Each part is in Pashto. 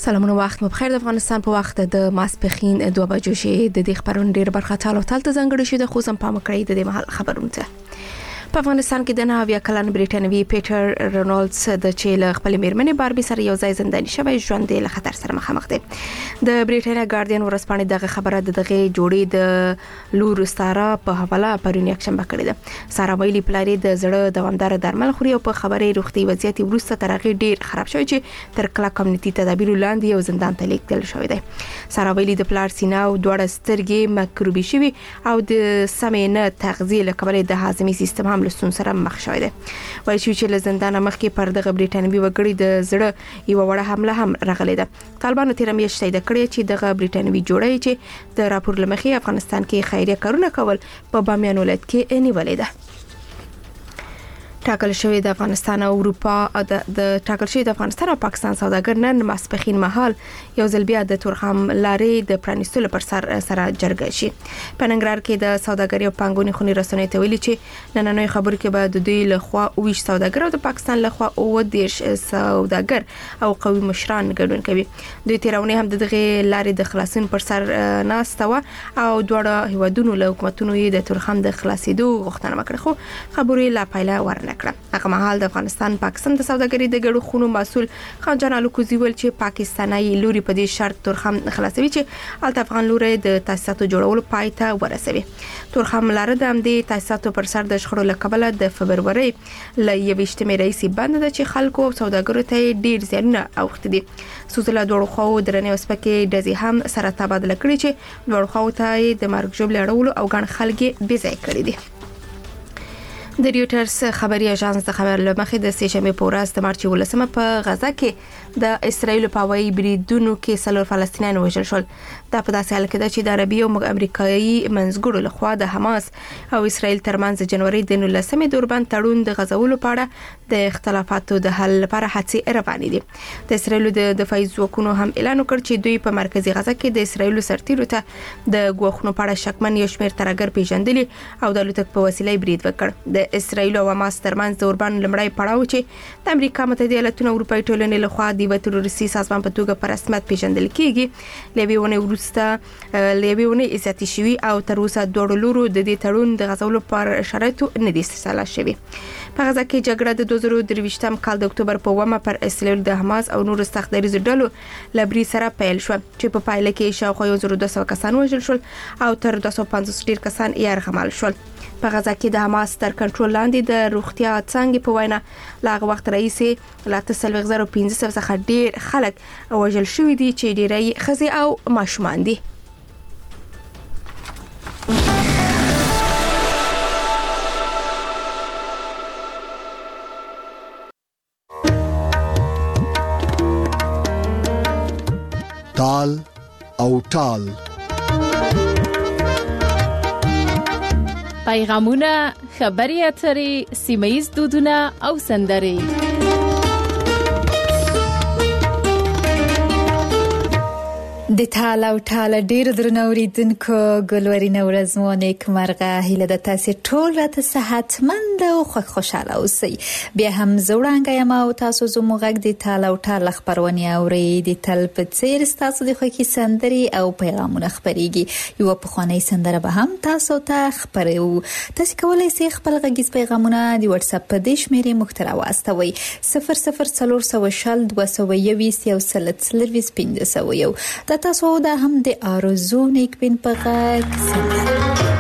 سلامونه وخت مو بخیر. د افغانستان په وخت د ماسپخین 2 بجو شي د دې خبرونو ډیر برخه ټاله ته ځنګړې شي د خوسم پام کړی د محل خبرونه ته. په افغانستان کې د 9 کلن بریټانوي پیټر رونالدز د چیل خپل میرمنې باربي سره یو ځای زنداني شوی ژوند له خطر سره مخامخ دی. د بریټانیا ګارډین ورځپاڼې دغه خبره دغه جوړې د لور سارا په حواله پرون یک شنبه کړې ده. سارا ویلي پلاری د زړه دوامدار درمل خوري او په خبرې روغتي وضعیت ورسته ترغه ډیر خراب شوی چې تر کله کمیونټي تدابیر لاندې یو زندان ته لیکل شوی دی. سارا ویلي د پلار سینه او دوړه سترګې مکروبي شوی او د سمینه تغذیه لکبل د هاضمي سیستم لسون سره مخ شوی دی. وایي چې له زندان مخکې پر دغه بریټانوي وګړي د زړه یو وړه حمله هم راغلې ده. طالبانو تیر میاشت تایید کړی چې دغه بریټانوي جوړی چې د راپور لمخې افغانستان کې خیریه کارونه کول په بامیان ولایت کې نیولې ده. ټاکل شوی د افغانستان او اروپا د ټاکل شوی د افغانستان او پاکستان سوداګر نن ماسپخین مهال یو ځل بیا د تورخم لارې د پرانیستلو پر سر سره جرګه شي. په ننګرهار کې د سوداګرۍ او پانګونې خونی رسنۍ ته ویلي چې نننوي خبرو کې به د دوی لخوا ویش سوداګر او د پاکستان لخوا او د سوداګر او قوي مشران ګډون کوي. دوی تیرونه هم دغه لارې د خلاصون پر سر ناستوه او دواړه هیوادونو له حکومتونو د تورخم د خلاصېدو غوښتنه وکړه خو خبرې لا پایله ورنه هغه مهال د افغانستان پاکستان د سوداګرۍ د ګډو خونو مسول خان جان الکوزي ول چې پاکستاني لوري په دې شرط تورخم خلاصوي چې الته افغان لوري د تاسیساتو جوړولو پای ته ورسوي. تورخم لاره د امدې تاسیساتو پر سر د شخړو لکبله د فبرवरी ل 21 رئیسي بند د چې خلکو او سوداګرو ته ډیر زیانونه اوخت دي. سوزله دوړو خو درنې وسپکه د هم سره تبادله کړي چې دوړو خو ته د مرګ جوړ لړولو او ګڼ خلک بې ځای کړي دي. د ریوټرز خبري اژانس د خبر لمخې د سېشنبه په ورځ د مارچ 18 په غزا کې د اسرایل په هوایي بریدونو کې څلور فلسطینیان وژل شول. دا په داسې حال کې ده چې د عربي او امریکایي منځګړو لخوا د حماس او اسرایل ترمنځ د جنوري د 19 دوربند تړون د غزولو په اړه د اختلافاتو د حل لپاره هڅې روانې دي. د اسرایل د دفاعي ځواکونو هم اعلان وکړ چې دوی په مرکزی غزا کې د اسرایل سرتیرو ته د غوښنو په اړه شکمن یو شمېر ترګر پیژندلي او د الوتک په وسیله برید وکړ. د اسرایل او حماس ترمنځ د اوربان لمړی پړاو چې د امریکا متحده ایالاتونو اروپای ټولنې لخوا د تروریستي سازمان په توګه په رسمیت پیژندل کیږي. لویونه ورسته لویونه عزت شوی او تر اوسه دوړ لورو د دې تړون د غزولو پر شرایطو نه دي استثناء شوی. په غزا کې جګړه د 2023 کال د اکتوبر په 1 پر اسرائیل د حماس او نور سختدریز ډلو لبري سره پیل شو چې په پایله کې شاوخوا 1200 کسان وژل شول او تر 250 ډیر کسان یې شول. په غزا کې د حماس تر کنټرول لاندې د روغتیا څنګه په وینا لاغه وخت رئیسي لا 31500 څخه ډیر خلک وژل شوی دي چې ډیری خزي او ماشومان دي. تال او ټال پیغامونه، خبري اترې، سیمه‌ییز دودونه او سندرې. د تال او ټال ډیر درنوریدونکو ګلورینه ورځ مو نیکمرغه. هیله د تاسو ټول راته صحتمند او خوشاله اوسئ. بیا هم زوړانګه یم او تاسو زموږ غږ د تال او ټال خبرونه اورئ. د تل په څیر تاسو د خوښي سندرې او پیغامونه خبريږي. یو په خانه سندره به هم تاسو ته خبرو. تاسو کولای شئ خپل غږیز پیغامونه د واتس اپ په دې شمیرې مختره واستوي 00420 221 یو سلسله 1501. تاسو دا هم د آرزو نیکبین په غږ سندره.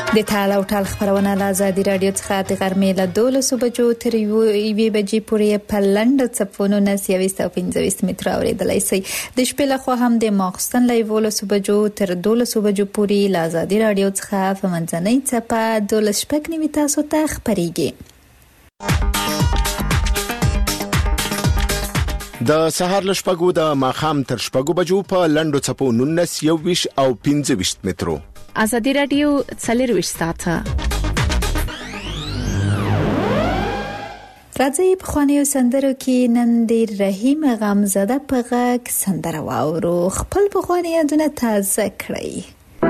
د ټال او ټال خبرونه له آزادي رادیو څخه د غرمې له 12 بجو تر 1 بجې پورې په لنډ څپونو 915 متر اوریدلای شئ. د شپې له خوا هم د ماخستن له 12 بجو تر 12 بجو پورې له آزادي رادیو څخه په منځنۍ څپه 12 تاسو ته خبريږي. د سهار له شپږو د ماخام تر شپږو بجو په لنډو څپو 19 21 او 25 مترو. آزادي رادیو 24 ساعته. راځي په خوانیو سندرو کې نن د رحیم غمزاده په غږ سندره واورو. خپل په خواني یادونه تازه کړئ.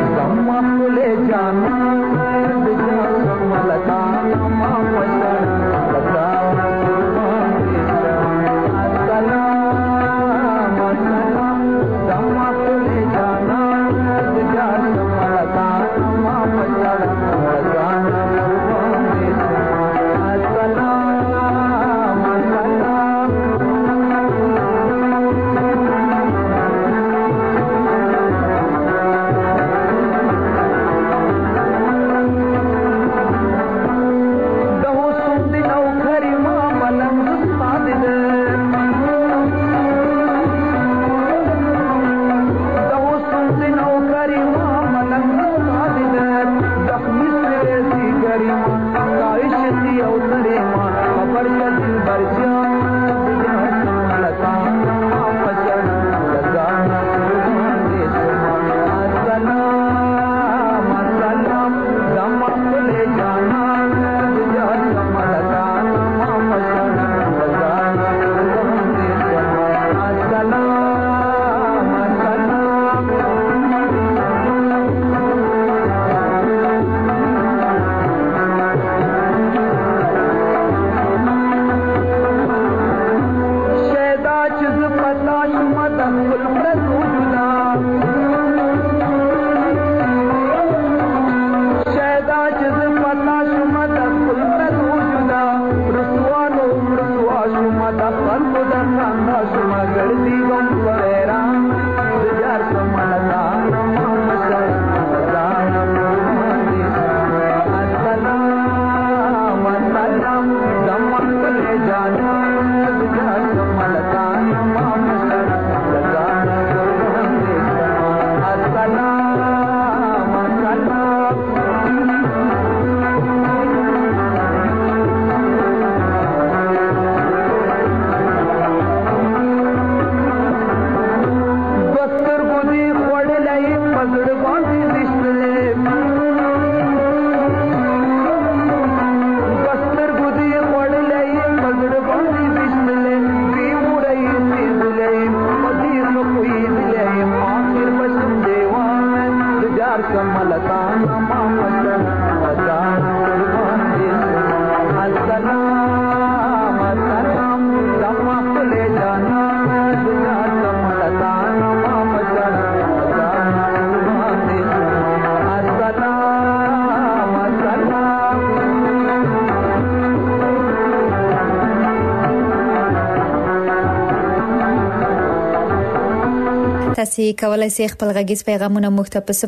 تاسو کولای شئ خپل غږیز پیغامونه موږ ته په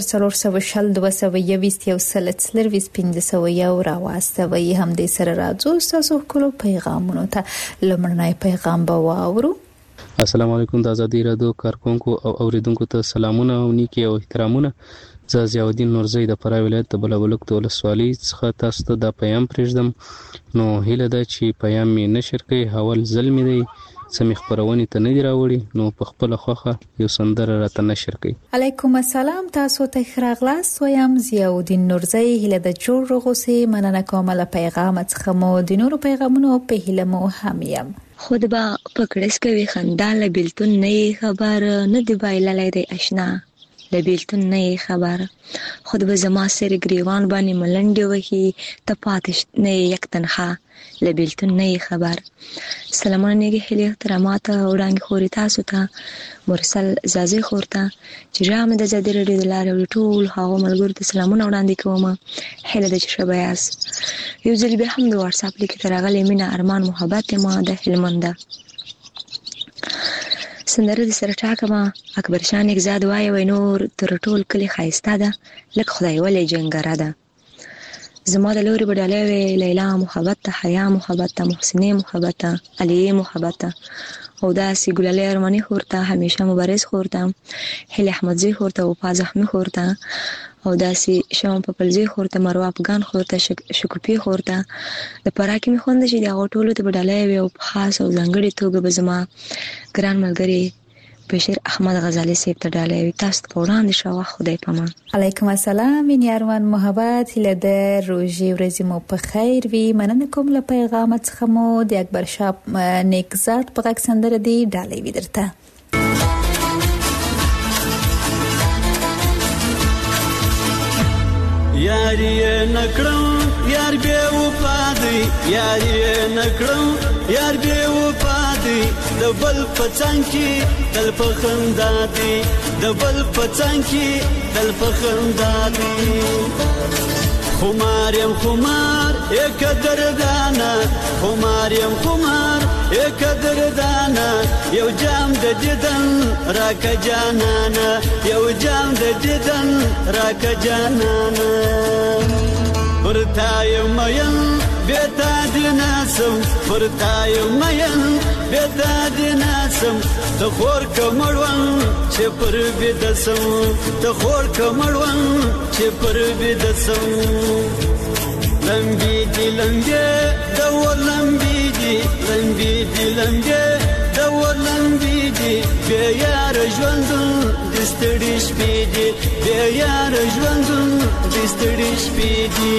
00402215 راواستوي. هم دې سره راځو تاسو خپل پیغامونه ته لمړنۍ پیغام به واورو. السلام علیکم. د آزادي رادیو کارکونکو او اوریدونکو ته سلامونه او نیکی او احترامونه. زه ضیاءالدین نورزی د فراه ولایت د بلبلک د ولسوالۍ څخه تاسو ته د پیغام پرېږدم. نو هیله ده چې پیغام می نشر کړئ. حوال ظلم دی سمې خبرونه ته نه دی راوړي، نو په خپل خوخه یو سندره راته نشر کړئ. علیکم السلام. تاسو ته خراغلاس ویم ضیاءالدین نورزی. هیله د جوړ رغوسي مننه کوم له پیغام څخه مو د نورو پیغامونو په هیله مو هم یم. خود با پکړس کوي خندا له بیلتون نه خبر نه دی بایللای دی آشنا له بیلتون نه خبر خود به زما سره گریوان باندې ملنډي وهي ته پاتش نه یک تنها له بیلتون نه خبر. سلامونه نیګه هلي احترامات وړاندې خوري تاسو ته مرسل زازي خورته چې رامه د زادي رډي د لارې ټول هغه ملګرو ته سلامونه وړاندې کوم. هله د شبياس یو ځل به هم د واتس اپ لیک ترغلې مینا ارمان محبت ما د هلمنده. سندره د سره ټاکمه اکبر شاه نګزاد وای نور تر ټول کلی خایسته ده لکه خدای ولې جنګره ده. زما د لوري بډالۍ وې لیلا محبت ته، حیا محبت ته، محسنې محبت ته، علیه محبت ته، او داسې ګلالۍ ارماني خور ته، همیشه مبارز خور ته، هیلې احمدزي خور ته، وفا زخمي خور ته، او داسې شمع پپلزي خور ته، مروه افغان خور ته، شکوفي خور ته. د پراکې مې خوند چې د هغو ټولو ته بډالۍ وې او په خاص او ځانګړې توګه به زما ګران ملګري بشیر احمد غزالی صاحب ته ډالۍ وي. تاسو ته په وړاندې شوه. خدای پامان. علیکم السلام. مینې ارمان محبت هیله د روژې ورځې مو په خیر وي. مننه کوم له پیغام څخه مو د اکبر شاه نګزاد په غږ سندره دی ډالۍ وي درته. یاری نکړم یار بے وفا دی، یاری نکړم یار بے وفا دی، د بل پڅنګ کی دل په خندا دی، د بل پڅنګ کی دل په خندا دی. خمار یم خمار یک دردانا، خمار یم خمار یک دردانا، یو جام د دیدن راکا جانانا، یو جام د دیدن راکا جانانا. پرتای مین بیتا دی ناسم، پرتای مین بیتا دی ناسم، تخور کمړون چې پر بدسم، تخور کمړون چې پر بدسم. لمبی دی لمبی دور لمبی دی، لمبی دی لمبی دور لمبی دی، بیا یار ژوندون دستړي شپې دی، بیا یار ژوندون دستړي شپې دی.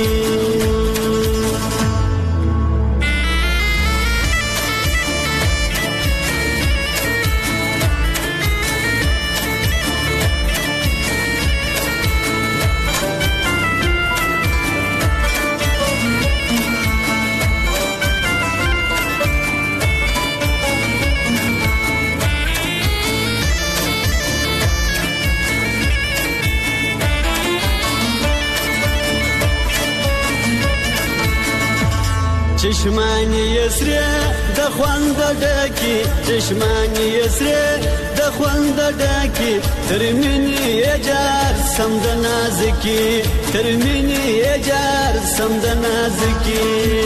چشمانی یسری د خوند ډکی، چشمانی یسری د خوند ډکی، ترمنی یجار سم د نازکی، ترمنی یجار سم د نازکی.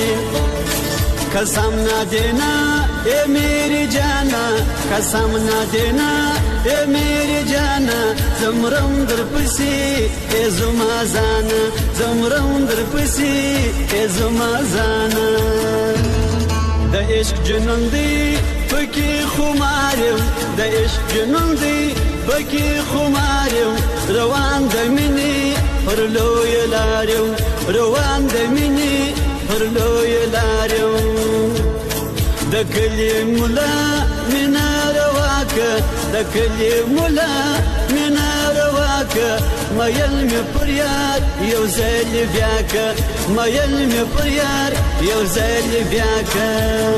قسم نہ دینا اے میری جانا، قسم نہ دینا اے میری جانا، زمرم در پسی اے زما زانا، زمرم در پسی اے زما زانا. د عشق جنون دی پکی خمارم، د عشق جنون دی پکی خمارم، روان د مینې پر لوی لارم، روان د مینې پر لوی لارم. د کلی مولا مینا رواکه، د کلی مولا مینا رواکه، مایل می پر یار یو ځل بیا که، مایل می پر یار یو ځل بیا که.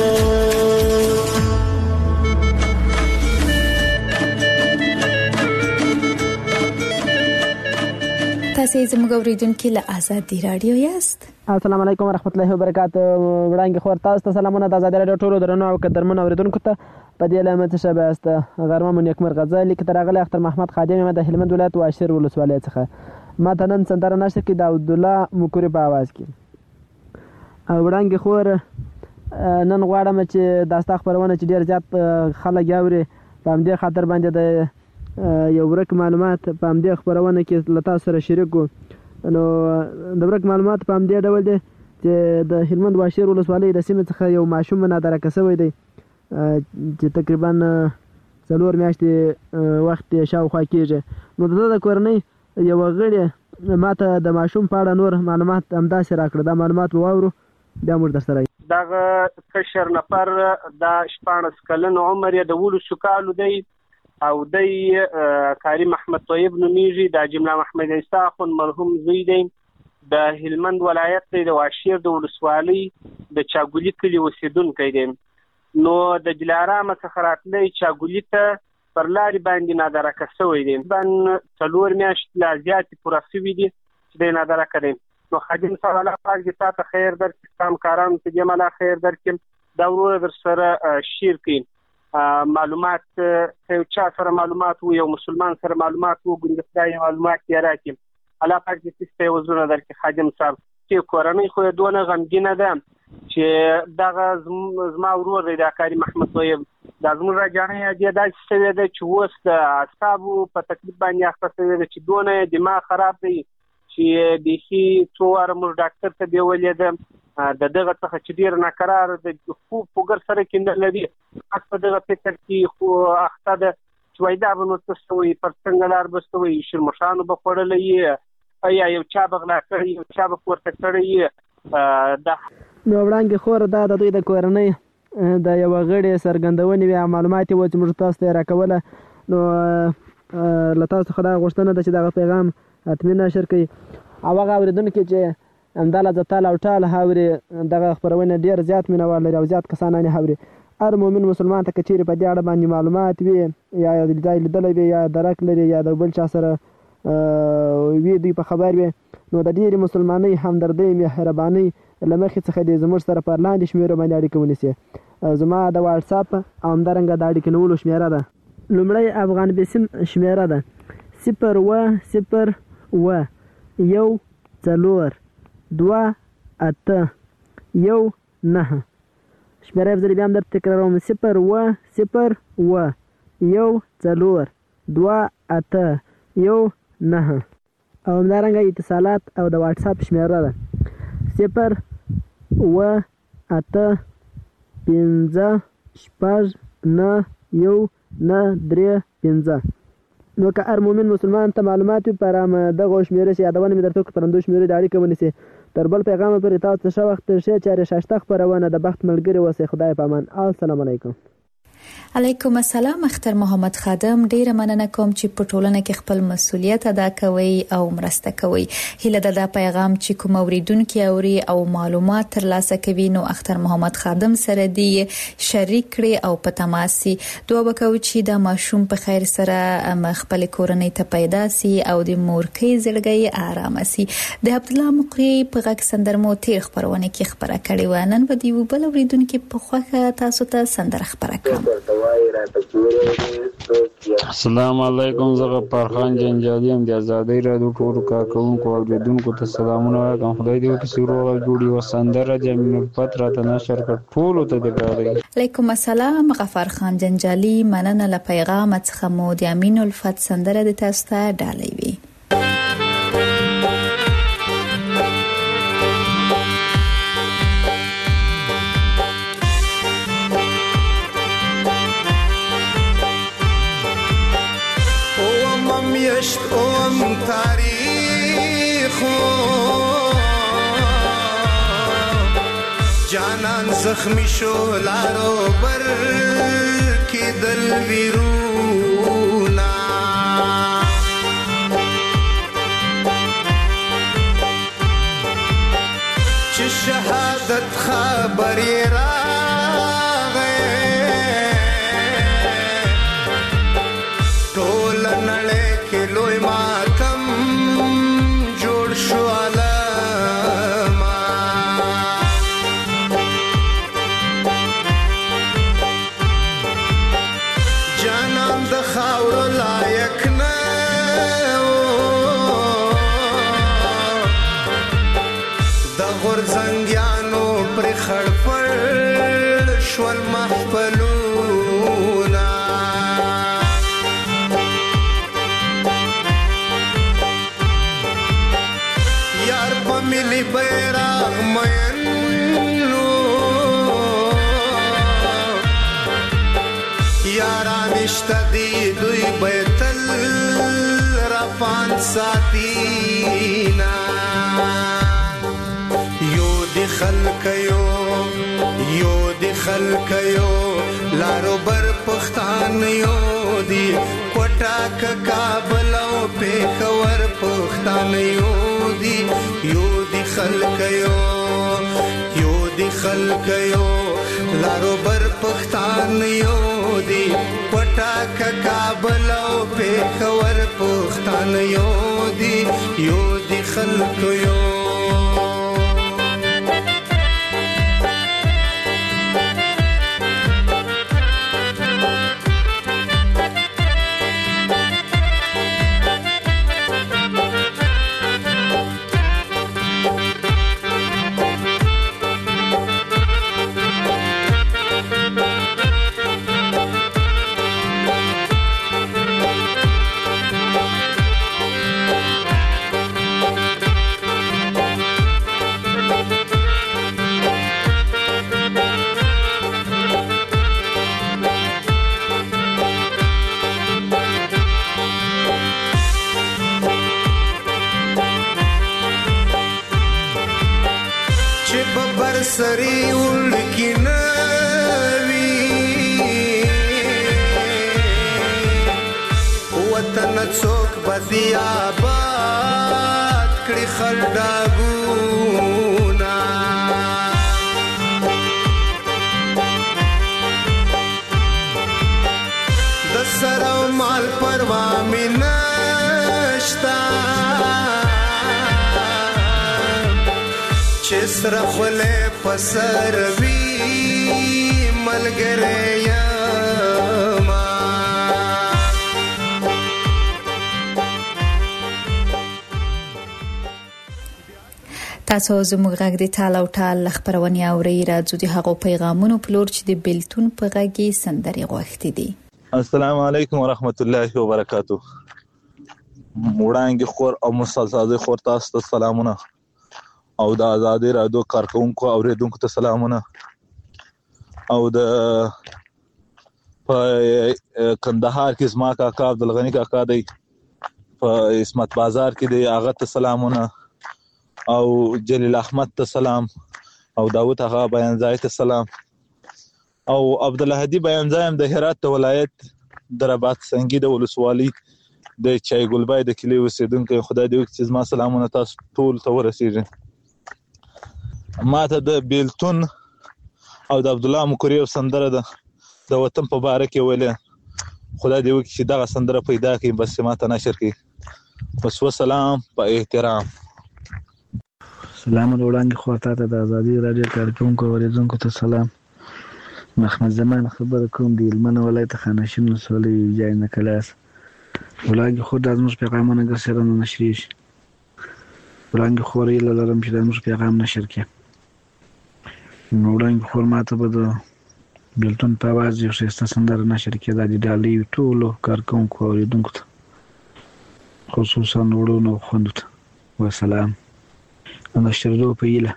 تاسو زموږ اوریدونکو له آزادي رادیو یاست. السلام علیکم ورحمت الله وبرکاته. وړاندې خبر تاسو ته سلامونه د آزادي رادیو ټولو درنو او قدرمنو اوریدونکو ته په دې لامل څه شبه است. غرمه مو نیکمر غزالی کې ترغله اختر محمد خادم د هلمند ولایت واشر ولسوالۍ څخه ما ته نن سندره نشته کې د عبد الله مکوري په आवाज کې. وړاندې خور نن غواړم چې داستا خبرونه چې ډیر زیات خلک یاوري په همدې خاطر باندې د یو ورک معلومات په همدې خبرونه کې لتا سره شریکو. نو د ورک معلومات په همدې ډول دي چې د هلمند واشر ولسوالۍ د سیمې څخه یو ماشوم نادره کسوي دی چې تقریبا 4 میاشتې وخت شاوخوا کېږي. نو د کورنۍ یو غړي ماته د ماشوم په اړه نور معلومات همداسې راکړه. دا معلومات وواورو بیا موږ درسره. دغه کشر نفر د 14 کلن عمر یې د 12 کالو دی او دی کاری محمد طیب نومیږي. د جمله محمد عیسی خون مرحوم زوی دی. د هلمند ولایت د واشیر د ولسوالۍ د چاګولی کلی اوسیدونکی دی. نو د دلارام څخه راتلی چاګولی ته پر لارې باندې نادرکه شوی دی. بن 4 میاشتې لا زیاتې پوره شوي دي چې دی نادرکه دی. نو خادم صاحب الله پاک دې تا ته خیر درکړي، کارانو ته دې ملا خیر درکړي، دا ورور در سره شیر کړي. معلومات یو چا سره معلومات وو یو مسلمان سره معلومات وو ګوندې خدای معلومات یې راکړي الله پاک دې سپه وزرونه درکړي خادم صاحب چې کورنۍ خو دونه غمګینه ده چې دغه زما ورور دی دا کاری محمد طیب دا زموږ راجانې دې داسې شوې ده چې اوس د اعصابو په تکلیف باندې اخته شوې ده چې دونه دماغ خراب دی چې بیخي څو واره موږ ډاکټر ته بیولې ده د دغه څخه چې ډېر ناقرار د خوب فکر سره کېندل لري په دغه فکر کې خو اخته ده چې وایي دا به نو څه شوی پر څنګه لار به شوی شرمښانو به خوړلی یا یو چا به غلا کړی یو چا به پورته کړی نو وړاندې خور دا د دوی د کورنۍ د یوه غړي څرګندونې وي معلومات یې وو چې موږ تاسو ته یې راکوله نو له تاسو څخه دا غوښتنه ده چې دغه پیغام حتمي نشر کړئ او هغه اورېدونکي چې همدالته تال او ټال اوري دغه خپرونه ډېر زیات مینوال لري او زیات کسان یې اوري هر مؤمن مسلمان ته که چیرې په دې اړه باندې معلومات وي یا ځای لیدلی وي یا درک لري یا د بل چا سره وي دوی په خبر وي نو د ډېرې مسلمانۍ همدردۍ مهربانۍ له مخې څخه دې زموږ سره پر لاندې شمېرو باندې اړیکه ونیسي زما د واټساپ او همدارنګه د اړیکې نیولو شمېره ده لومړی افغان بسم شمېره ده 010142819 شمېره یې بیا هم درته تکراروم 010142819 او همدارنګه اتصالات او د واټساپ شمېره ده 085569193 نو که هر مؤمن مسلمان ته معلومات وي پر دغه شمېرې چې یادونه مې درته وکړه پرندو شمېرې د اړیکه ونیسي تر بل پیغامه پورې تاسو ته ښه وخت ښې چارې ښایسته خپرونه د بخت ملګري اوسئ خدای په امان السلام علیکم علیکم السلام اختر محمد خادم ډیره مننه کوم چې په ټولنه کې خپل مسولیت ادا کوي او مرسته کوي هله دا پیغام چې کوم اوریدونکو اوري او معلومات ترلاسه کوي نو اختر محمد خادم سره دی شریک کړي او په تماسي دوه وکاو چې د ماشوم په خیر سره خپل کورنۍ ته پیدا سي او د مورکۍ زړګي آرام سي د عبد الله مقری په غږ سندرمو تیر خبرونه کې خبره کړې و نن به دی بل اوریدونکو په خوخه تاسو ته سندره خبره کوم السلام علیکم زه فرخان جنجالي هم د آزادۍ رادیو ټولو کارکونکو او اوریدونکو ته سلامونه وایم خدای دې وکړي سروغه جوړي و سندره جميل الفت راته نشر کړ ټولو ته د ګاري علیکم السلام غفار خان جنجالي مننه له پیغام څخه مو د امین الفت سندره د تاسو ته ډالۍ وي اوم تاریخو جانان زخمی شو لارو بر کی دل ویرونا چه شهادت خبری را لوی ماتم جوړ شو علما جانان د خاور لایق نه د غورځنګیانو پر خړپړ شول محفلونا ملي بیرغ مینو یاران اشتدی دوی بیتل رفان ساتینا یو دی خلکیو لارو بر پختان یو دی کوټا کابل او پیښور پختان یو دی خلکیو لارو بر پختان یو دی پټاک کابل او پیښور پختان یو دی خلکیو سری وړکی نوی وطن څوک بدی آباد کړي خلډاګونا د سر او مال پروا مې نشتا چې سره خله پسر وی ملګری یما تاسو زموږ غږ د ټال او ټال خبرونه اوري راځو د هغو پیغامونو په لور چې د بیلتون په غږی سندري غوښتي دي. السلام علیکم ورحمت الله وبرکاتہ. وړاندې خور او مسلسل خور تاسو ته سلامونه او د آزادۍ رادیو کارکونکو اوریدونکو ته سلامونه او د په کندهار کې زما کاکا عبدالغنی کاکا دی په اسمت بازار کې دی هغه ته سلامونه او جلیل احمد ته سلام او داوود هغه بیانځای ته سلام او عبد الهادي بیانځایم د هرات ولایت دربات سنگي د ولسوالۍ د چای ګلبای د کلی اوسیدونکو خدای دې وکړي زما سلامونه تاسو ټول ته ورسیږي. ماته د بیلتون او د عبد الله مکریو سندره ده د وطن په باره کې ویله خدای دې وکړي چې دغه سندره پیدا کړي بس ماته نشر کړي. بس وسلام په احترام. سلام وړاندې خو ته د آزادۍ رادیو کارکونکو اوریدونکو ته سلام. محمد زمان خبر کوم دی لمن ولایت خانشین مسولې جای نه کلاس وړاندې خو د موږ پیغامونه ګرځره نشریږي وړاندې خو ریل لرم چې د موږ پیغام نشر کړي وړاندې خو ماته به د بیلتون په आवाज یو څه سندره نشر کړي د ډالۍ ټولو کارکونکو اوریدونکو ته خصوصا وړونو خوندو ته وسلام. انا شردو په یله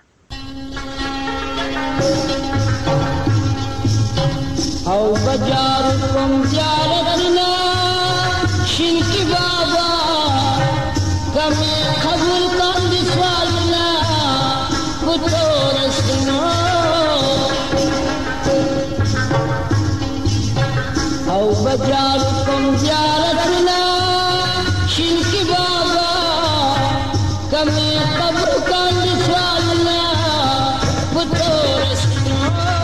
او بجار کوم زیارتنا شینکی بابا کمی قبول کن سوالنا کتورستنا او بجار کوم زیارتنا شینکی بابا کمی قبول کن سوالنا کتورستنا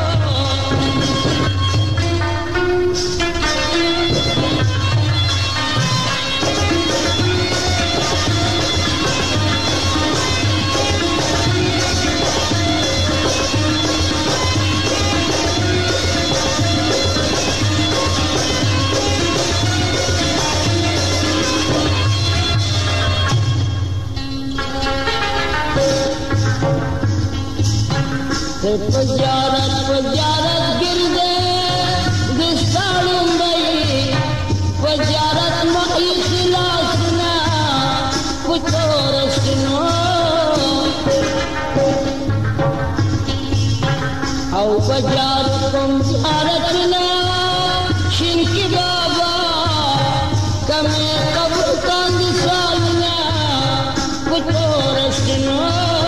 پجارت گردے دستانم بئی پجارت مخی خلاسنا کتورستنا او پجارت کم زیارتنا شنکی بابا کمی قبر کاند سالنا کتورستنا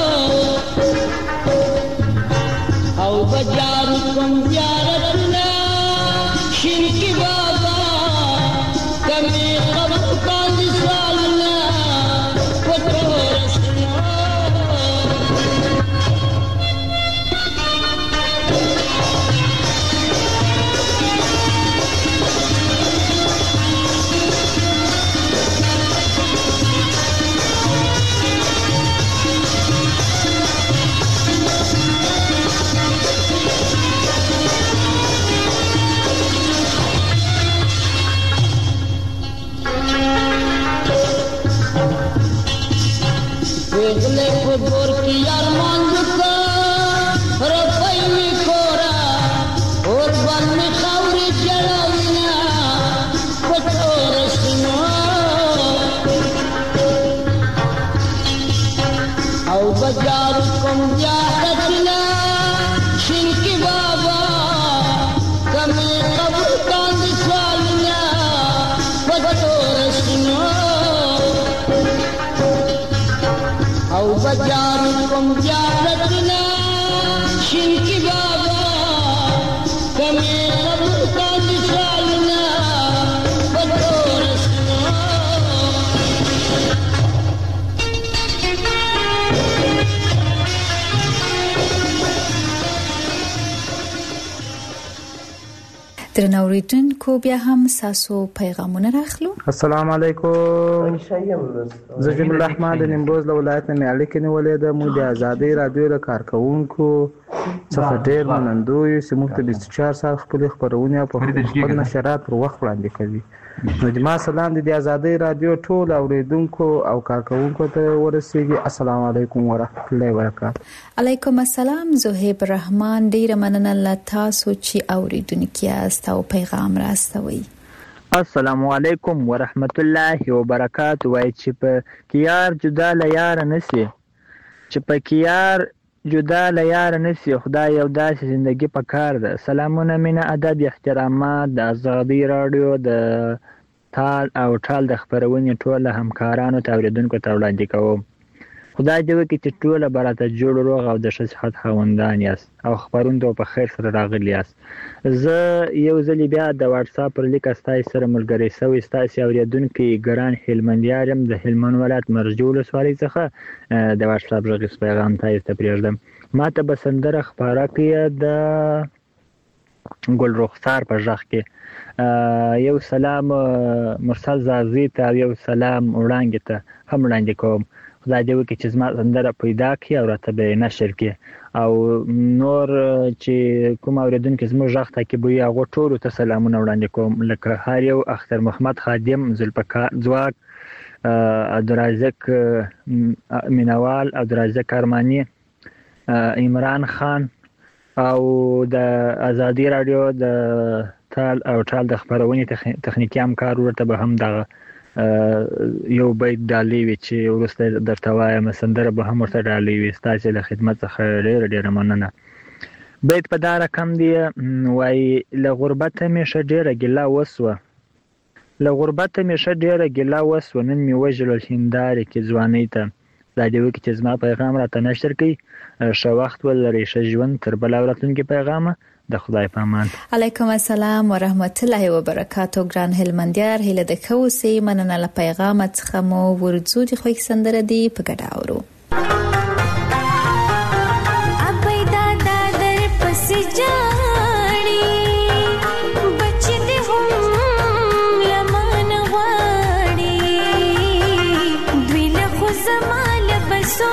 او بجار کم زیارتنا شرکی بابا کمی قبر کاند سالنا کتورستنا اگلے خودور کی ارمان دکا رفائی میں کورا اور بل میں خوری جڑاوینا کتورستنا او بجار کم زیارتنا شنکی بابا کمی قبر کاند سوالنا کتورستنا او بجار کم زیارتنا شین کی بابا کمی قبر کا دشالنا بدور درنو اوریدونکو بیا هم ساسو پیغامونه راخلو. السلام علیکم. زه جمیل الرحمن د نیمروز له ولایت نه اړیکې نیولې ده. موږ د ازادۍ رادیو د کارکوونکو څخه ډېر منندوی یو چې موږ ته 24 ساعت خپلې خپرونې او خپل نشرات پر وخت وړاندې کوي. نو زما سلام د ازادۍ رادیو ټول اوریدونکو او کارکوونکو ته ورسیږي. السلام علیکم ورحمت الله وبرکاته. علیکم السلام. زهیب الرحمن ډیره مننه له تاسو چې اوریدونکو یاست او پیغام راستوي. السلام علیکم ورحمت الله وبرکاته. وای چې په کیار جدا له یار نسی، چې په کیار جدا له یار نسی، خدای یو داسې زندگی په کار ده. سلامونه، مینه، ادب، احترامات د ازادي رادیو د تال او ټال د خبرونې ټول همکارانو ته اوریدونکو ته وړاندې کوم. خدای دې وکړي چې ټول براته جوړ روغ او د ښه صحت خاوندان یاست او خبرونو په خیر سره راغلي یاست. زه یو ځل بیا د واتس اپ پر لیک ستاسو سره ملګری شوی. ستاسو اوریدونکو ګران هلمندیار يم د هلمند ولایت مرجو ولسوالۍ څخه د واتس اپ غږیز پیغام تاسو ته پرېږدم. ماته به سندره خبره کوي د ګل رخسار په ژغ کې. یو سلام مرسل زازي ته، یو سلام وړاندې ته هم وړاندې کوم. خدای دې وکړي چې زما سندره پیدا کړي او راته به نشر کړي. او نور چې کوم اوریدونکو زموږ غږ ته کې به هغه ټول ته سلامونه وړاندې کوم، لکه هر یو اختر محمد خادم، ذوالفقار ځواک، عبدالرزاق مینوال، عبدالرزاق ارمانی، عمران خان او د ازادي رادیو د تال او ټال د خبرونې تخنیکی همکار ورته به هم دغه یو بیت ډالۍ وي چې وروسته درته وایم. سندره به هم ورته ډالۍ وي. ستاسو له خدمت څخه ډېره ډېره مننه. بیت په دا رقم دی، وایي له غربته مې ښه ډېره ګیله وسوه، له غربته مې ښه ډېره ګیله وسوه، نن مې وژړل هندارې کې ځوانۍ ته. خدای دې وکړي چې زما پیغام راته نشر کړي. ښه وخت ولرئ، ښه ژوند. تر بل راتلونکي پیغامه د خدای په امان. علیکم السلام ورحمت الله وبرکاته. ګران هلمندیار، هیله د کوسي مننه له پیغام څخه مو ورځو دي خو سندره دی په ګډه اورو. ابي دادا در پس جاړي بچ دې هم لمن غواړي، دوی له خو زمال بسو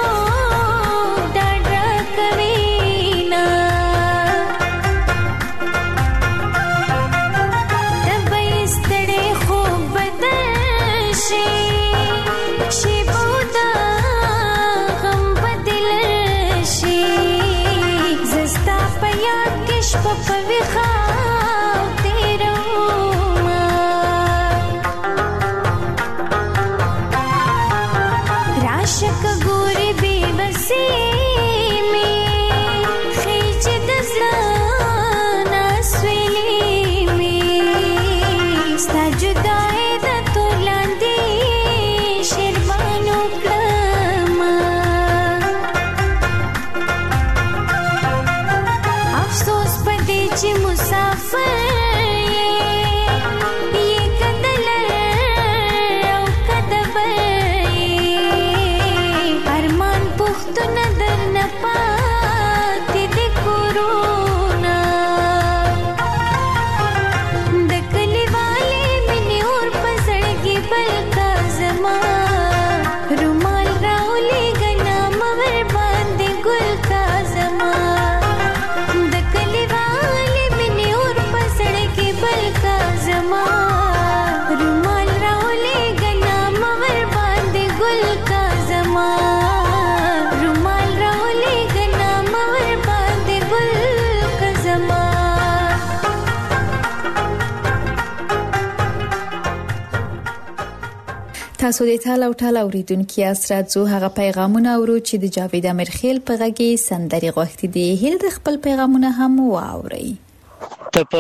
تاسو د ټال او ټال اوریدونکو اسرات زو هغه پیغامونه اورو چې د جاوید امرخیل په غږی سندري غوښتي دي. هیله د خپل پیغامونه هم واوري. ته په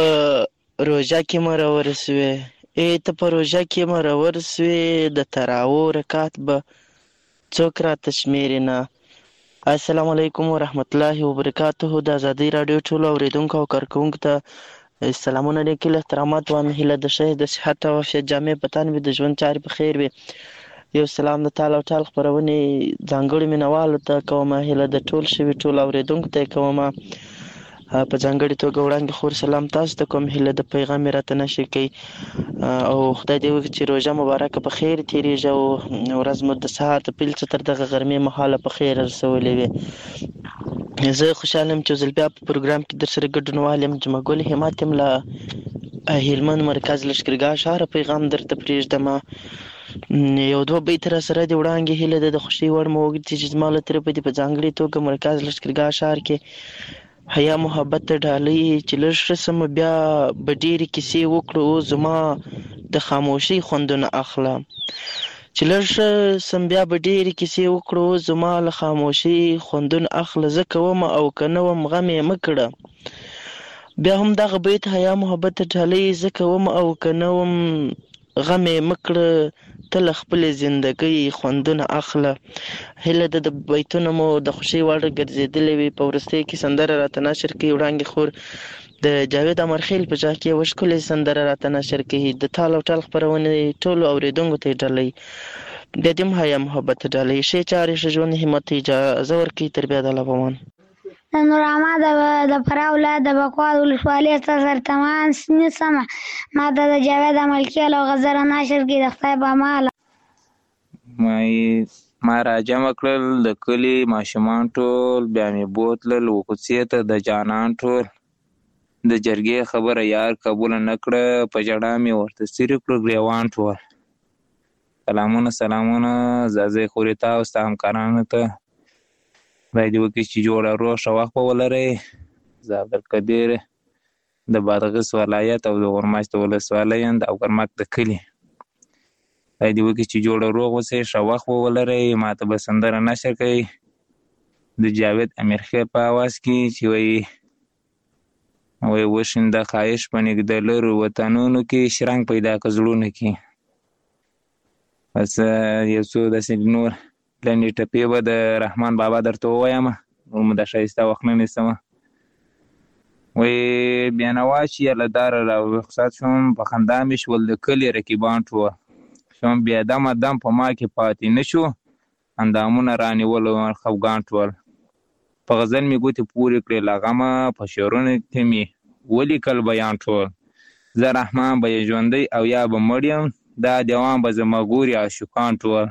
روزه کې مرور سوې، ته په روزه کې مرور سوې، د تراو رکعت به څوک را تشمیرنه، السلام علیکم ورحمت الله وبرکاته. د ازادۍ راډیو ټولو اورېدونکو او کارکوونکو ته سلامونه لیکل احترامات وایم. هیله د ښه د صحت او عافیت جامې په تن وي، د ژوند چارې په خیر وي. یو سلام د تال او ټال خپرونې ځانګړو مینوالو ته کوم، هیله د ټول شوي ټول اورېدونکو ته کوم. په ځانګړې توګه وړاندې خور سلام تاسو ته کوم، هیله د پیغام یې راته نشر کوي او خدای دې وکړي چې روژه مبارکه په خیر تېرېږي او ورځ مو د سهار د پیل څه تر دغه غرمې مهاله په خیر رسولې وي. زه خوشحاله یم چې یو ځل بیا په پروګرام کې در سره ګډونوال یم. جمعه ګل همت یم له هلمند مرکز لښکرګاه ښاره. پیغام درته پرېږدم، یو دوه بیت را سره د وړانګې هیله ده د خوښۍ وړ مو وګرځي چې زما له طرفه دې په ځانګړې توګه مرکز لښکرګاه ښار کې حیا محبت ته ډالۍ چې لږ ښه سمه بیا به ډېرې کیسې وکړو، او زما د خاموشۍ خوندونه اخله. چې لږ ښه سم بیا به ډېرې کیسې وکړو، زما له خاموشۍ خوندونه اخله. زه کوم او که نه وم غم یې مه کړه. بیا هم دغه بیت حیا محبت ته ډالۍ، زه کوم او که نه وم غم یې مه کړه، ته له خپلې زندګۍ خوندونه اخله. هیله ده د بیتونه مو د خوښۍ وړ ګرځېدلې وي. په وروستۍ کې سندره راته نشر کوي وړانګې خور د جاوید امرخیل په جا کې یوه ښکلې سندره راته نشر کوي. د تال او ټال خپرونې ټولو اورېدونکو ته یې ډالۍ، بیا دې هم حیا محبت ته ډالۍ. ښې چارې ښه ژوند همت اجازه ورکوي. تر بیا د الله په امان. د نور احمد د فراه ولایت د بکوال ولسوالۍ څخه سرتمان نیسمه. ما ته د جاوید امرخیل او غزره نشر کوي. د خدای په امانه. ما راجمع کړل د کلي ماشومان ټول، بیا مې بوتلل وکوڅې ته د جانان ټول. د جرګې خبره یار قبوله نه کړه، په ژړا مې ورته څیرې کړل ګریوان ټول. سلامونه زازۍ خورې ته او ستا همکارانو ته، خدای دې وکړي چې جوړه روغ ښه وخت به ولرئ. زه عبدالقدیر د بادغیس ولایت او د غورماشت ولسوالۍ یم، د اوګرمک د کلي. خدای دې وکړي چې جوړه روغ اوسئ، ښه وخت به ولرئ. ما ته به سندره نشر کوي د جاوید امرخیل په اواز کې چې وایي وشینده خواهش په نږدې لرو وطنونو کې، شرنګ پیدا کړه زړونو کې. بس یو څو داسې نور لنډې ټپې به د رحمان بابا درته ووایم، نور مو د ښایسته وخت نه نیسمه. وایي بېنوا چې یله داره را رخصت شوم، په خندا مې شول د کلي رقیبان ټول. شوم بیا دمه دم په ما کې پاتې نه شو، اندامونه رانیول خفګان ټول. په غزل مې ګوتې پورې کړې له غمه، په شعرونو کې مې ولیکل بیان ټول. زه رحمان به یې ژوندی او یا به مړ یم، دا دیوان به زما ګوري عاشقان ټول.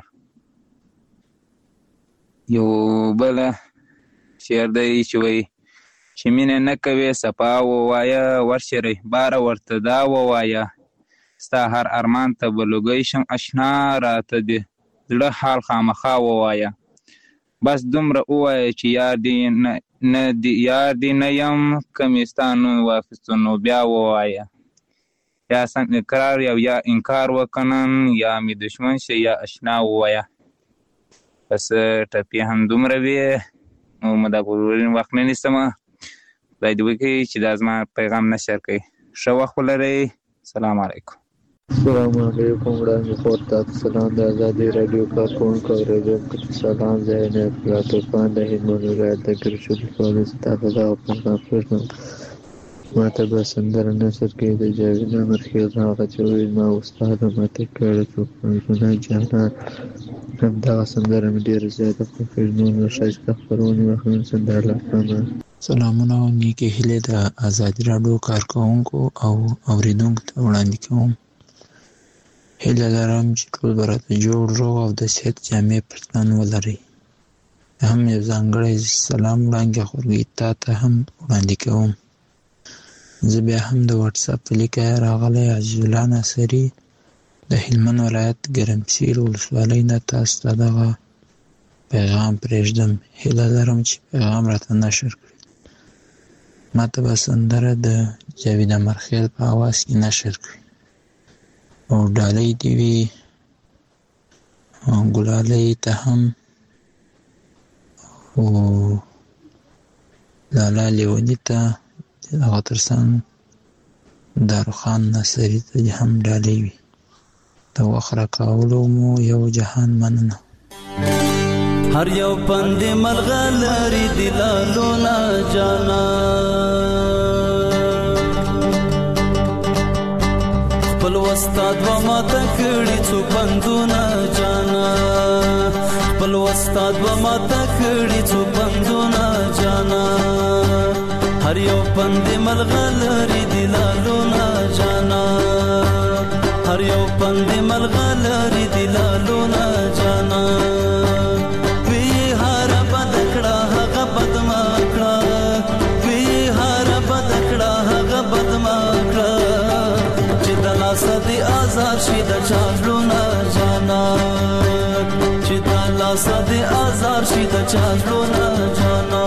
یو بل شعر دی چې وایي چې مینه نه کوې صفا ووایه، ورشه رهباره ورته دا ووایه، ستا هر ارمان ته به لوګی شم اشنا، راته د زړه حال خامخا ووایه. بس دومره ووایه چې یار دې نه یم، که مې ستا نوم واخیستو نو بیا ووایه. یا سم اقرار یا انکار وکنن، یا مې دشمن شي یا اشنا ووایه. بس ټپې هم دومره وي، نو مو دا پرورین وخت نه نیسمه. خدای دې وکړي چې دا زما پیغام نشر کوي. ښه وخت ولرئ. سلام علیکم. السلام علیکم وړاندې خور ته سلام. د ازادۍ راډیو کارکوونکو اورېدونکو ته سلام. زه عنایت الله طوفان د هلمند ولایت د ګرشو ولسوالۍ څخه د دغه پیغام پرېږدم. ما ته به سندره نشر کوي د جاوید امرخیل، هغه چې وایي ما استاده ماته کړه توپانونه جانان. همدغه سندره مې ډېره زیاته خوښېږي. نور ښایسته خپرونې وکړم سندره لپاره. سلامونه او نیکې هیلې د ازادي راډیو کارکوونکو او اورېدونکو ته وړاندې کوم. هیله لرم چې ټول به راته جوړ روغ او د صحت جامې پر تن ولرئ. هم یو ځانګړی سلام وړاندې خورګۍ تا ته هم وړاندې کوم. زه بیا هم د وټساپ په لیکه راغلی عزیز الله ناصري د هلمند ولایت ګرمسیر ولسوالۍ نه تاسو ته دغه پیغام پرېږدم. هیله لرم چې پیغام راته نشر کړي. ما ته به سندره د جاوید امرخیل په اواز کې نشر کړي او ډالۍ دې وي ګلالۍ ته هم او لالا لیوني ته هغه ترڅنګ داروخان ناصري ته هم ډالۍ وي. د وخت راکولو مو یو جهان مننه. هر یو پند ملغلری دلالونا جانا خپل استاد و ما تکړی څو پندونه جانا خپل استاد و ما تکړی څو پندونه جانا هر یو پند ملغلری دلالونا جانا هر یو پند ملغلری دلالونا جانا وی هر بدکړه هغه بدمکړه وی هر بدکړه هغه بدمکړه چې د لاس دی آزار شي د چاړلونا جانا چې د لاس دی آزار شي د چاړلونا جانا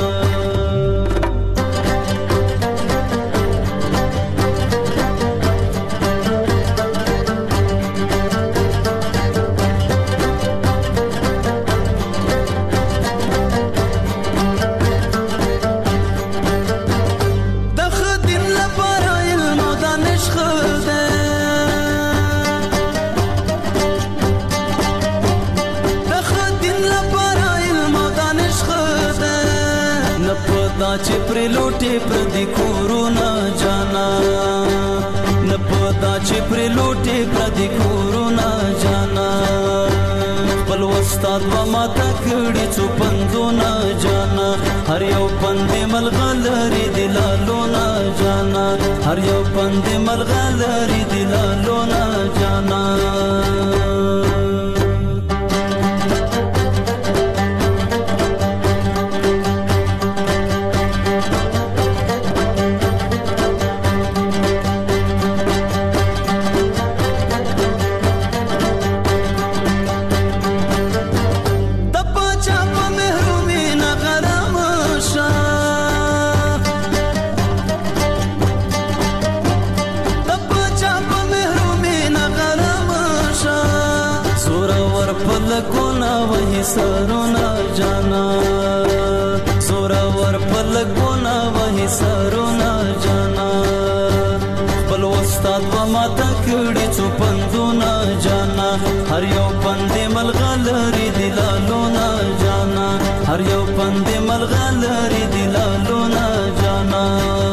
چې پر لوټي پر دې کورونا جانا نه پتا چې پر لوټي پر دې کورونا جانا خپل استاد و ما تکړی څو پندونه جانا هر یو پند ملغلری دلالونا جانا هر یو پند ملغلری دلالونا جانا سرونا جانا زورا ور پلګونا وਹੀ سرونا جانا خپل استاد و ما تکړی څو پندونه جانا هر یو پند ملغلری دلالونا جانا هر یو پند ملغلری دلالونا جانا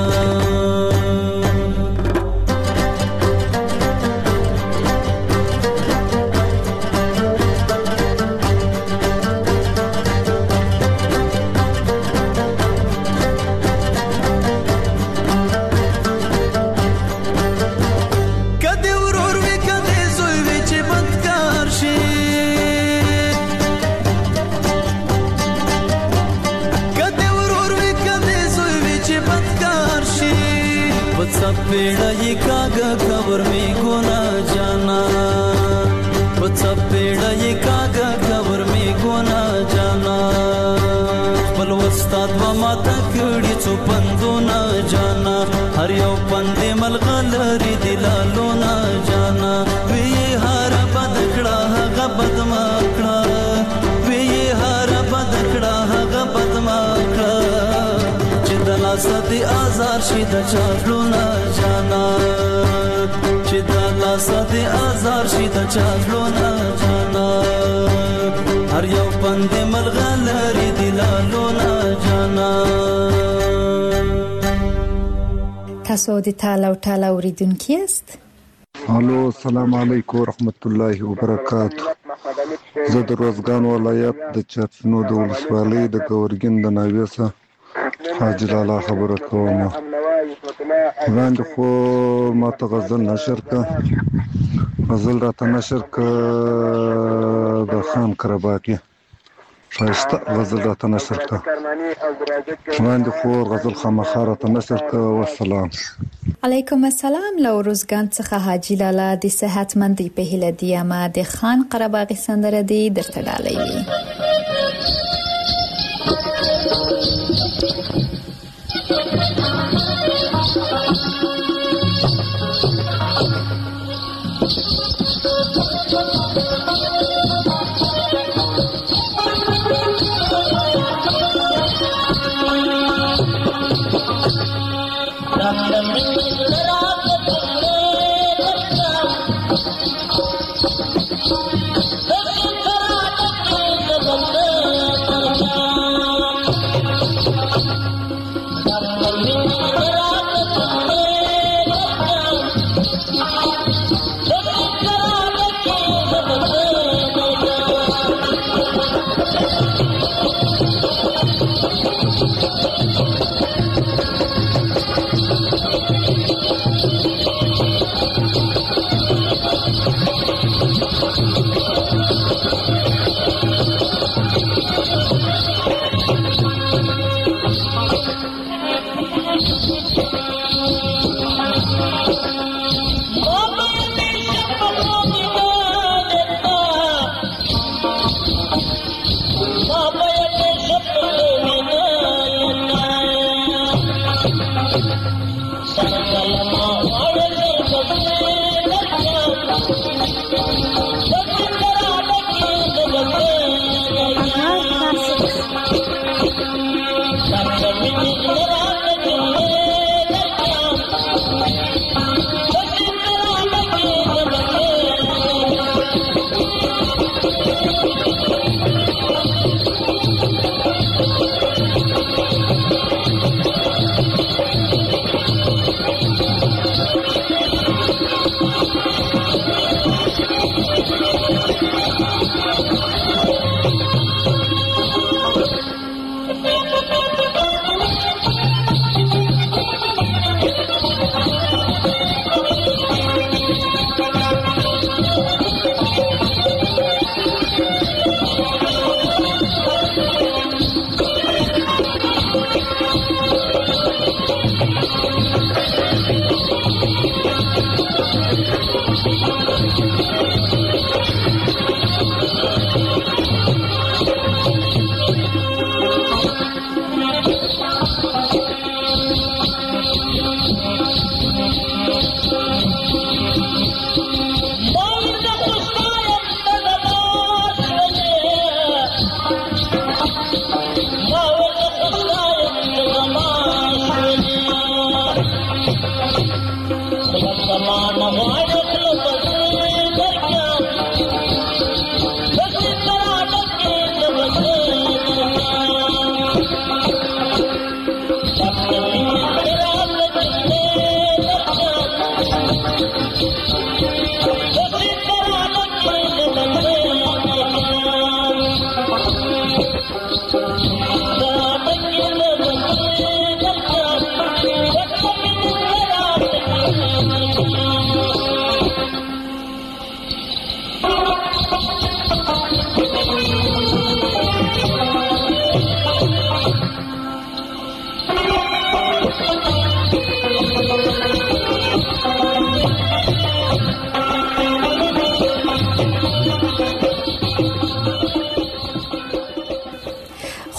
पेड़ा ये कागा खबर में गोना जाना बच्चा पेड़ा ये कागा खबर में गोना जाना पल वस्ताद व माता कड़ी चो पंदोना जाना हर यो पंदे मलगलरी दिलालोना जाना वे ये हारा बदकड़ा हगा बदमाकड़ा वे ये हारा बदकड़ा हगा बदमाकड़ा चिदला सदी आजार शिद चालूना जाना चिदला सदी आजार शिद चालूना जाना हर यो पंदे मलगलरी दिलालोना जाना تاسو د تعالی او تعالی اوریدونکي است. الو السلام علیکم ورحمت الله وبرکاته. زه د روزګان ولایت د چاپشنو د ولسوالۍ د ګورګین د ناویسه حاجی لالا خبره کوم. وړاندې خو ماته غزل نشر که غزل راته نشر که د خان کرباقي ښایسته غزل راته نشر که وړاندې خو غزل خامخا راته نشر که. والسلام. علیکم السلام. له روزګان څخه حاجی لالا د صحتمندۍ په هیله دی ما د خان قرباغي سندره دی درته ډالۍ وي.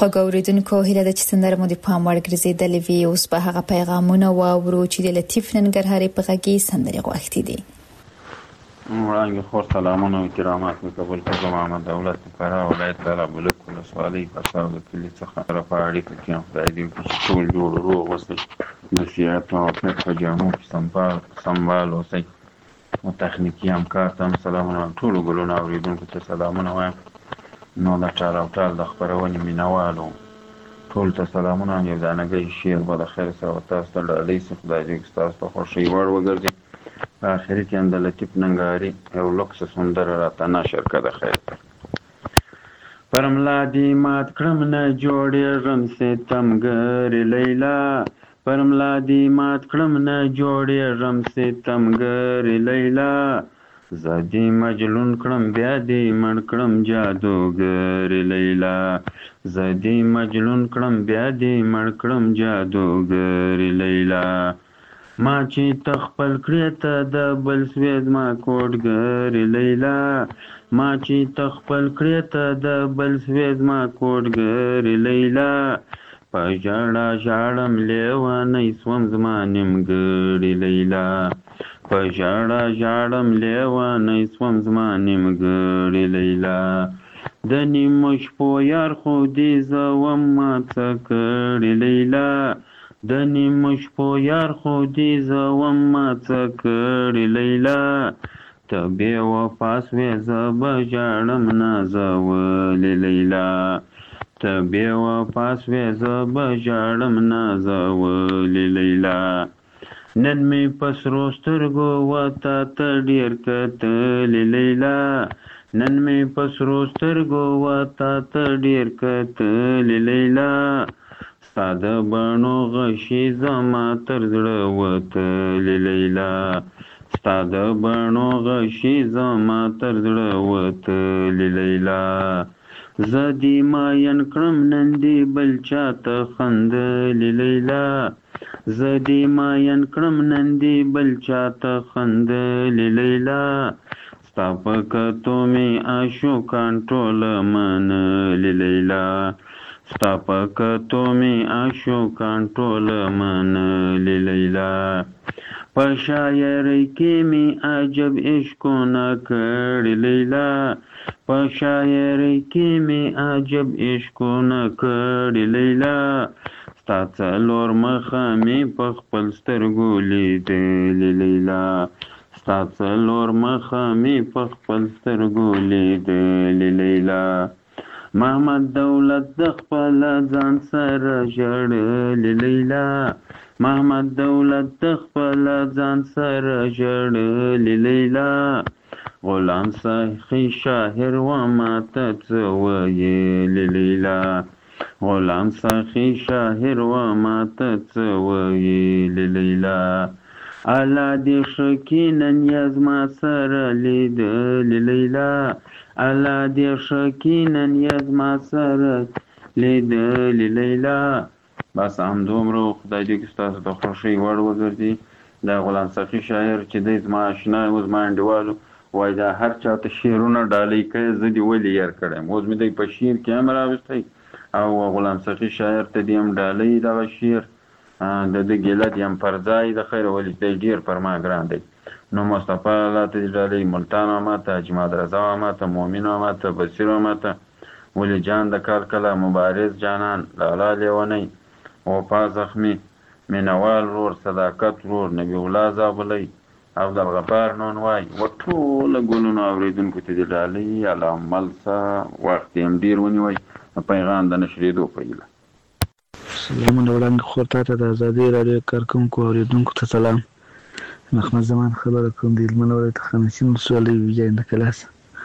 خوږ اوریدونکو هیله ده چې سندره مو د پام وړ ګرځېدلې وي. اوس به هغه پیغامونه واورو چې د لطیف ننګرهاري په غږ کې سندرې غوښتي دي. وړاندې خور سلامونه او احترامات مې قبول کړم. محمد دولت فراه ولایت لاله بلک ولسوالۍ پساو د کلي څخه را په اړیکه کې خدای دې وکړي چې ټول جوړ روغ اوسئ، د صحت او عافیت په جامو کې سمبال اوسئ. تخنیکي همکار ته هم سلامونه، ټولو ګلونو اورېدونکو ته سلامونه وایم. نو د ټال او ټال د خپرونې مینوالو ټول ته سلامونه. یو دانګی شعر به د خیر سره تاسو ته ډالۍ سي، خدای دې ستاسو ته خوښۍ وړ وګرځي. په آخري کې هم د لطیف ننګرهاري یو لوکس سندره راته نشر کړه. د خیر پر ملا دې مات کړم نه جوړېږم ستمګرې لیلا، پر ملا دې مات کړم نه جوړېږم ستمګرې لیلا، زه دې مجنون کړم بیا دې مړ کړم جادوګرې لیلا، زه دې مجنون کړم بیا دې مړ کړم جادوګرې لیلا. ما چې تخپل کړې ته د بل سوې زما کوډګرې لیلا، ما چې تخپل کړې ته د بل سوې زما کوډګرې لیلا، په ژړا ژاړم لیونی سوم زما نیمګړې لیلا، په ژړا ژاړم لیونی سوم زما نیمګړې لیلا. د نیمو شپو یار خو دې زه وم ما څه کړې لیلا، د نیمو شپو یار خو دې زه وم ما څه کړې لیلا، ته بې وفا سوې زه به ژاړم نازولې لیلا، ته بې وفا سوې زه به ژاړم نازولې لیلا. نن مې په سرو سترګو وتا ته ډېر کتلې لیلا، نن مې په سرو سترګو وتا ته ډېر کتلې لیلا، ستا د بڼو غشي زما تر زړه وتلې لیلا، ستا د بڼو غشي زما تر زړه وتلې لیلا. زه دې ماین کړم نن دې بل چاته خندلې لیلا، زه دې ماین کړم نن دې بل چاته خندلې لیلا، ستا په کتو مې عاشقان ټوله منلې لیلا، ستا په کتو مې عاشقان ټوله منلې لیلا. په شاعرۍ کې مې عجب عشقونه کړي لیلا، په شاعرۍ کې مې عجب عشقونه کړي لیلا، ستا څلور مخه مې په خپل سترګو لیدلې لیلا، ستا څلور مخه مې په خپل سترګو لیدلې لیلا. محمد دولت د خپل ځان سره ژړلې لیلا، محمد دولت د خپل ځان سره ژړلې لیلا، غلام سخي شاعر و ماته څه ویلې لیلا، غلام سخي شاعر و ماته څه ویلې لیلا. الله دې ښه کړي نن یې زما سره لیدلې لیلا، الله دې ښه کړي نن یې زما سره لیدلې لیلا. بس همدومره، خدای دې ستاسو د خوښۍ وړ وګرځي. دا غلام سخي شاعر چې دی زما اشنا و، زما انډیوالو وایي دا هر چا ته شعرونه ډالۍ کوي، زه دې ولې یار کړی یم. اوس مې دی په شعر کې هم راوستی او غلام سخي شاعر ته دې هم ډالۍ دغه شعر د ده ګیله دې هم پر ځای د خیر ولې دی ډېر پر ما ګران دی. نو مصطفی الله ته دې ډالۍ، ملتان ماما ته، اجماد رضا ماما ته، مومن ماما ته، بصیر ماما ته، ولی جان د کالکله، مبارز جانان، لالا لیونی، وفا زخمی، مینوال رور، صداقت رور، نبی الله زابلی، عبدالغفار نونوای و ټوله ګلونو اورېدونکو ته دې ډالۍ. الله عمل څه وخت یې هم ډېر ونیوی، پیغام د نشرېدو په هیله. سلامونه وړاندې خور ته د ازادۍ راډیو کارکوونکو اورېدونکو ته سلام. محمد زمان خبره کوم د هلمند ولایت خانشین ولسوالۍ ویجاند کلاس.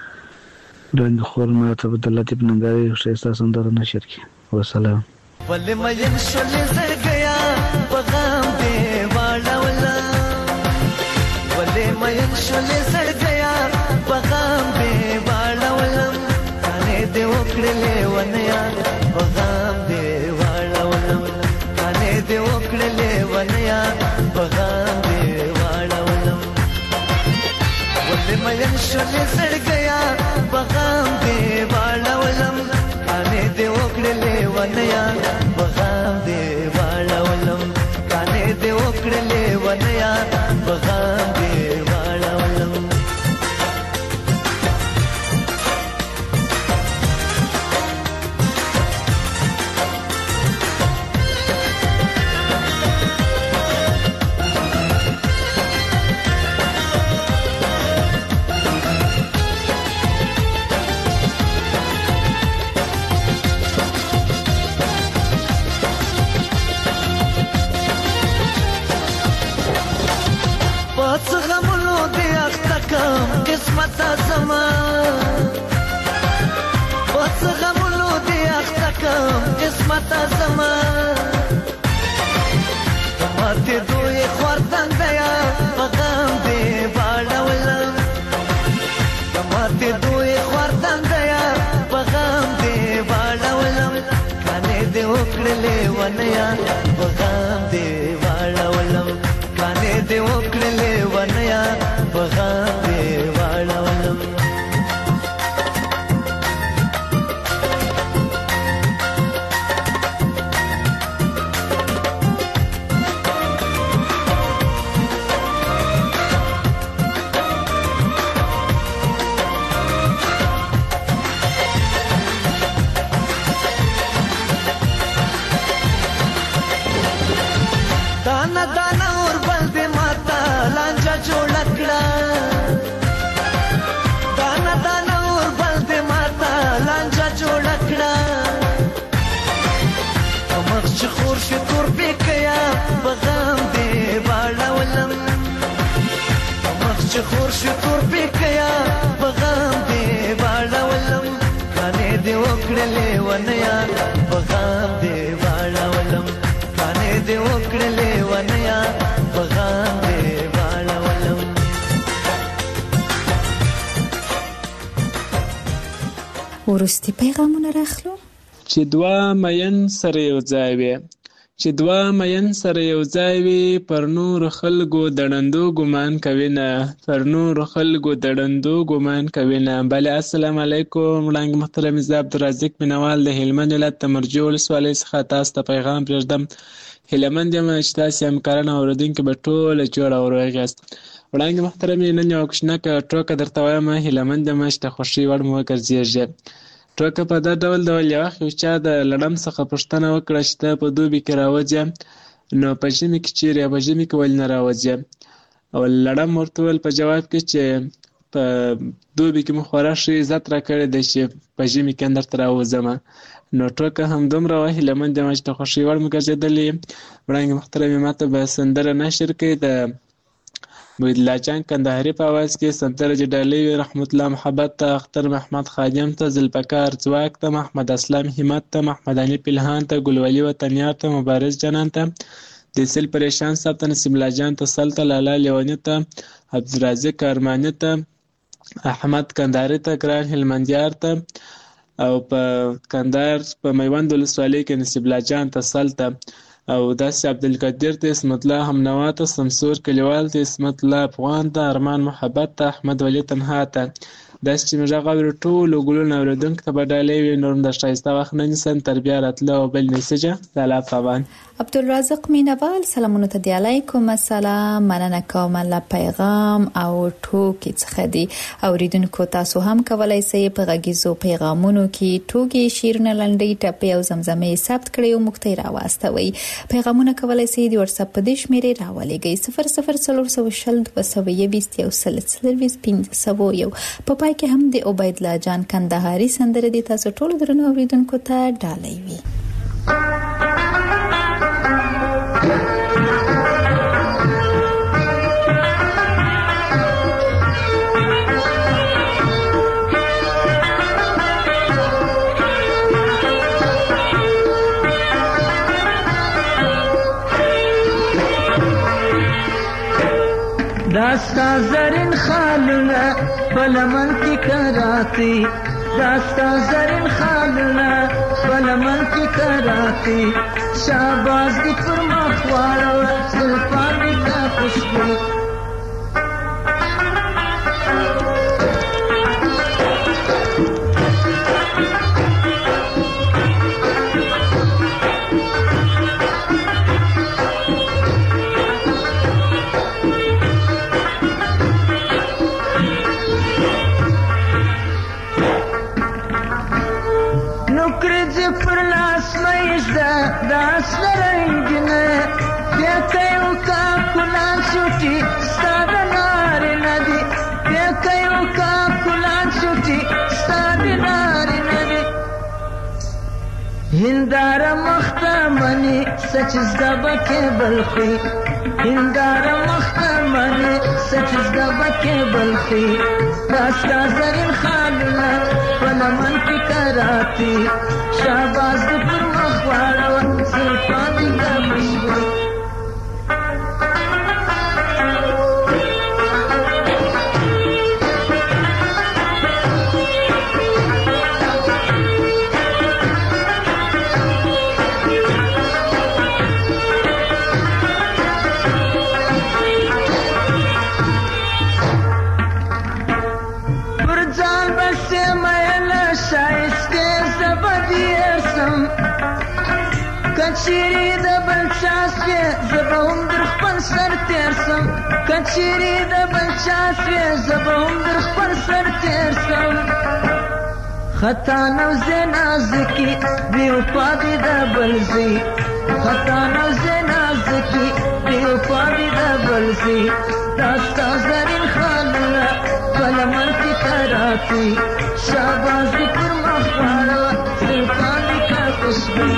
وړاندې خور ما ته د لطیف ننګرهاري ښایسته سندره نشر کړي. وسلام. ولې مین شولې زړګیا پیغام دې واړولا، ولې مین شولې زړګیا پیغام دې واړولا، کانه دې وکړلې ونیا پیغام دې واړولا، کانه دې وکړلې ونیا پیغام دې واړولا. ولې مین شولې زړګیا پیغام دې واړولا، کانه دې وکړلې ونیا تا زما ماته دوی خوردن دیا بغام دی باړولم ماته دوی خوردن دیا بغام دی باړولم کانه دې وکړلې ونیا بغام دی باړولم کانه دې وکړلې ونیا بغام دی باړولم دانا دانا اور بل دې ماتا لانجا جوړ کړه دانا دانا اور بل دې ماتا لانجا جوړ کړه مخ چې خور شي تور بکیا بغام دې باړولم مخ چې خور شي تور بکیا بغام دې باړولم کانه دې وکړلې ونیا بغام دې باړولم کانه دې وکړلې ونیا بغام دې باړولم وروستي پیغامونه راخلو چې دوه مین سره یو ځای وي چې دوه مین سره یو ځای وي پر نور خلکو د ړندو ګمان کوي نه پر نور خلکو د ړندو ګمان کوي نه بله السلام علیکم وړاندې محترم زه عبدالرزاق مینوال د هلمند ولایت د مرجو ولسوالۍ څخه تاسو ته پیغام پرېږدم هیلهمند یم چې تاسې همکاران او اورېدونکي به ټوله جوړ او روغ یاست وړاندې محترم نن یوه کوچنکه ټوکه درته وایم هیلهمند یم چې د خوښۍ وړ مو وګرځېږي ټوکه په دا ډول یو وخت یو چا د لړم څخه پوښتنه وکړه چې ته په دوبي کې راوځې نو په ژمي کې چیرې په ژمي کې ولې نه راوځې او لړم ورته وویل په جواب کې چې په دوبي کې مو خورا ښه عزت راکړی دی چې په ژمي کې درته راوځم نو ټوکه همدومره وه هیلهمند یم چې د خوښۍ وړ مو ګرځېدلې وړاندې محترم ماته به سندره نشر کړي د محیدالله جان کندهاري په اواز کې سندره چې ډالۍ وي رحمت الله محبت ته اختر محمد خادم ته ذوالفقار ځواک ته محمد اسلام همت ته محمد علي پلهان ته ګلولي وطنیار ته مبارز جانان ته دیسل پریشان صاحب ته نصیب الله جان ته سل ته لالا لیوني ته عبدالرازق ارماني ته احمد کندهاري ته ګران هلمندیار ته او په کندهار په میوند ولسوالۍ کې نصیب الله جان ته سل ته او داسې عبدالقدیر ته اسمت الله همنوا ته سمسور کلیوال ته اسمت الله افغان ته ارمان محبت ته احمد ولی تنها ته داسې چې موږ غږ اورو ټولو ګلونو اورېدونکو ته به ډالۍ وي نور هم د ښایسته وخت نه نیسم تر بیا راتله او بل میسجه د الله پابند عبدالرزاق مینوال سلامونه ته دی علیکم السلام مننه کوم له پیغام او ټوکې څخه دی اوریدونکو تاسو هم کولای شئ په غږیزو پیغامونو کې ټوکې شعرونه لنډۍ ټپې او زمزمې ثبت کړئ او موږ ته یې راواستوئ پیغامونه کولای شئ د واتساپ په دې شمېرې راولېږئ 0040201501 په پای کې هم د عبیدالله جان کندهاري سندره دی تاسو ټول درنو اوریدونکو ته ډالۍ وي داستا زرین خالونه فلمن کی کراتی داستا زرین خالونه فلمن کی کراتی شاباز دی پر مخوارو زلفان دی تا خوشبو داس لرنگنه بیکیو کا کلان شوٹی ستاد ناری ندی بیکیو کا کلان شوٹی ستاد ناری ندی هنداره مخته منی سچز دبکه بلخی هنداره مخته منی سچز دبکه بلخی داستا زرین خالونه پلمن کی کراتی شاباز د پر مخواړه زلفان د مشبوط کچيري د بلچاس کې زبهم در خپل سر تیر سم کچيري د بلچاس کې زبهم در خپل سر تیر سم خطا نو زنازکی بیو پادی د بلزي خطا نو زنازکی بیو پادی د بلزي داستا زرین خالونه کلمن کی کراتی شاباز پر مخواړه زلفان دی کا خوشبو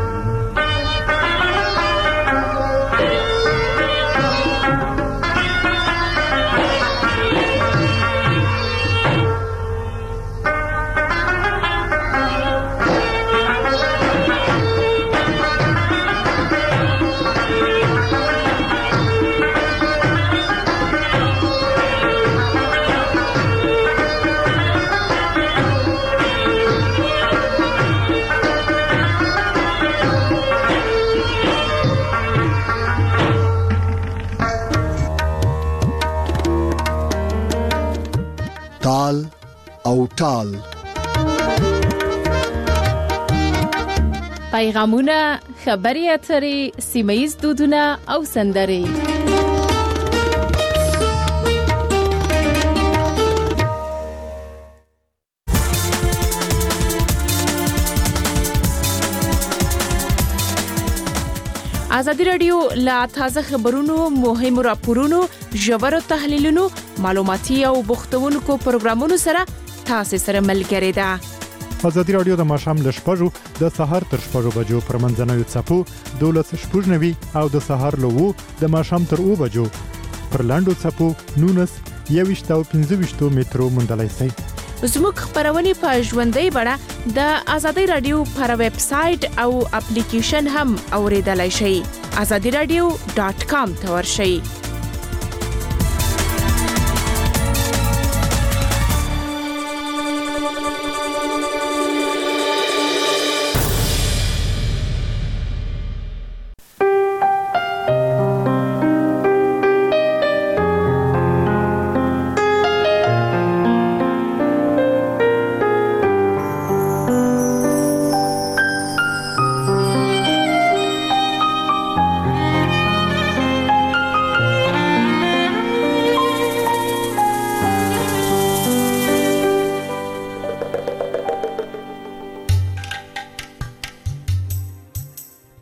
تال او ټال پیغامونه خبري اترې سیمه‌ییز دودونه او سندرې ازادي رادیو لا تازه خبرونو مهمو راپورونو ژورو تحلیلونو معلوماتي او بوختونکو پروګرامونو سره تاسو سره ملګری ده ازادي رادیو د ماښام له 6 د سهار تر 6 بجو پر منځنوي څپو 12:00 او د سهار له 2 د ماښام تر 2 بجو پر لاندو څپو 19 او 15 مترو مندلای سي زموږ خبرونه په ژوندۍ بڼه د ازادي رادیو پر ویب سټ او اپلیکیشن هم اوریدلای شئ azadiradio.com ته ورشئ